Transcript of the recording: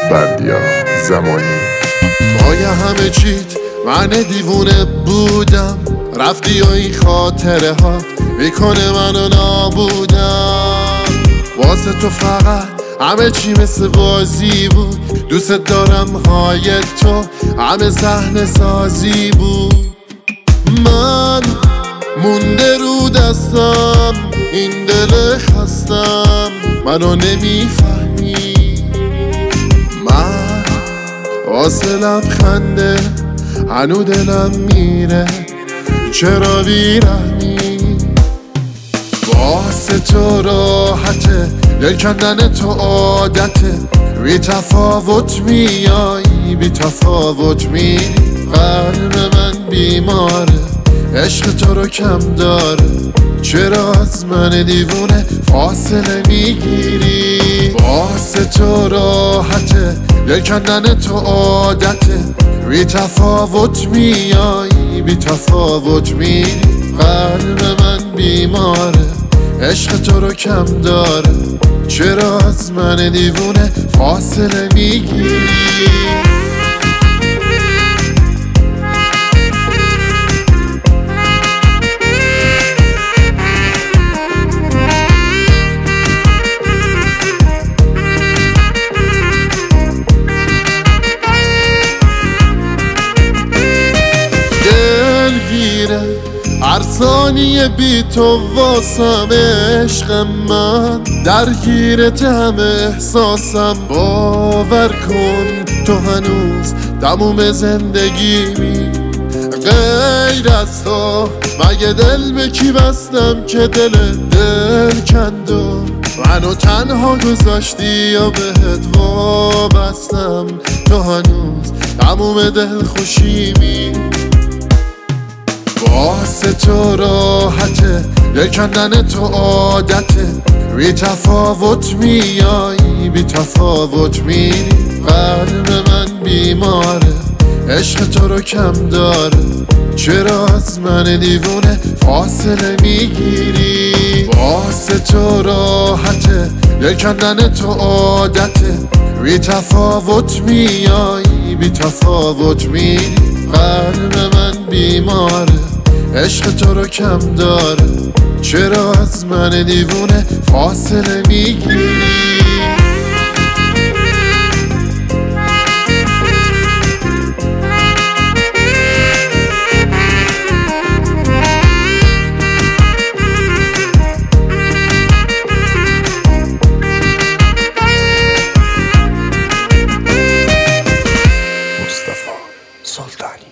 بردیا زمانی. پای همه چیت من دیوونه بودم، رفتی و این خاطره ها میکنه منو نابودم. واسه تو فقط همه چی مثل بازی بود، دوست دارم های تو همه صحنه سازی بود. من مونده رو دستم این دل خستم، منو نمیفهمی. من واسه لبخنده هنو دلم میره، چرا بیرحمی؟ واسه تو راحته، دل کندن تو عادته، بی تفاوت میایی بی تفاوت میری. قلب من بیماره، عشق تو رو کم داره، چرا از من دیوونه فاصله میگیری؟ واسه تو راحته، دل کندن تو عادته، بی تفاوت میایی بی تفاوت میری. قلب من بیماره، عشق تو رو کم داره، چرا از من دیوونه فاصله میگیری؟ هر ثانیه بی تو واسم عشق من، درگیرت همه احساسم. باور کن تو هنوز تموم زندگیمی، غیر از تو مگه دل به کی بستم که دل کند و منو تنها گذاشتی یا بهت وابستم؟ تو هنوز تموم دل خوشیمی. واسه تو راحته، دل کندن تو عادته، بی تفاوت میایی بی تفاوت میری. قلب من بیماره، عشق تو رو کم داره، چرا از من دیوونه فاصله میگیری؟ واسه تو راحته، دل کندن تو عادته، بی تفاوت میایی بی تفاوت میری. قلب من بیماره، عشق تو رو کم داره، چرا از من دیوونه فاصله میگیری؟ مصطفی سلطانی.